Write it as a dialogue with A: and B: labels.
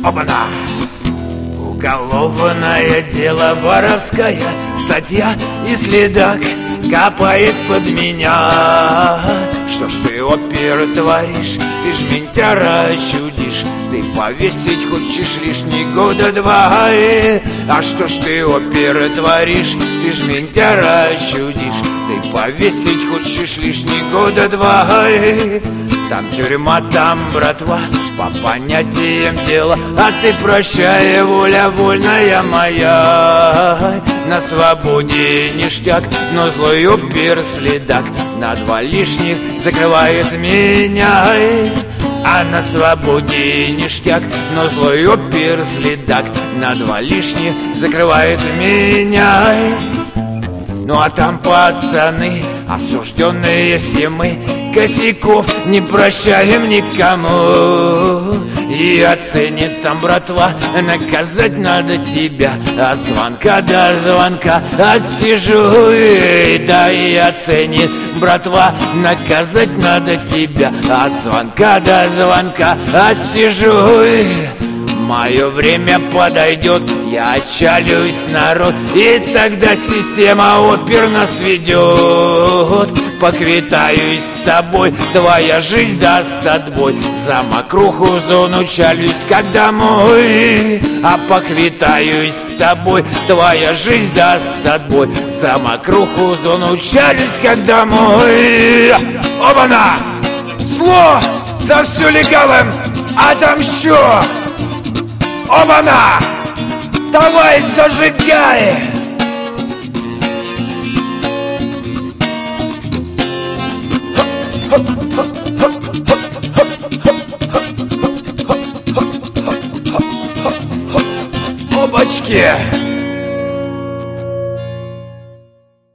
A: Оба-на! Уголовное дело, воровская статья, и следак капает под меня. Что ж ты, опер, творишь? Ты ж ментяра чудишь. Ты повесить хочешь лишний года два. А что ж ты, опер, творишь? Ты ж ментяра чудишь. Ты повесить хочешь лишний года два. Там тюрьма, там братва, по понятиям дела. А ты прощай, воля вольная моя. На свободе ништяк, но злой опер следак на два лишних закрывает меня. А на свободе ништяк, но злой опер следак на два лишних закрывает меня. Ну а там пацаны, осужденные все мы, косяков не прощаем никому. И оценит там братва, наказать надо тебя. От звонка до звонка отсижу. Да и оценит братва, наказать надо тебя. От звонка до звонка отсижу. Мое время подойдет, я отчалюсь, народ, и тогда система опер нас ведет. Поквитаюсь с тобой, твоя жизнь даст отбой. За мокруху зону чалюсь, как домой. А поквитаюсь с тобой, твоя жизнь даст отбой. За мокруху зону чалюсь, как домой. Оба-на! Зло за все легалом отомщу! Оба-на! Давай зажигай! Опачки!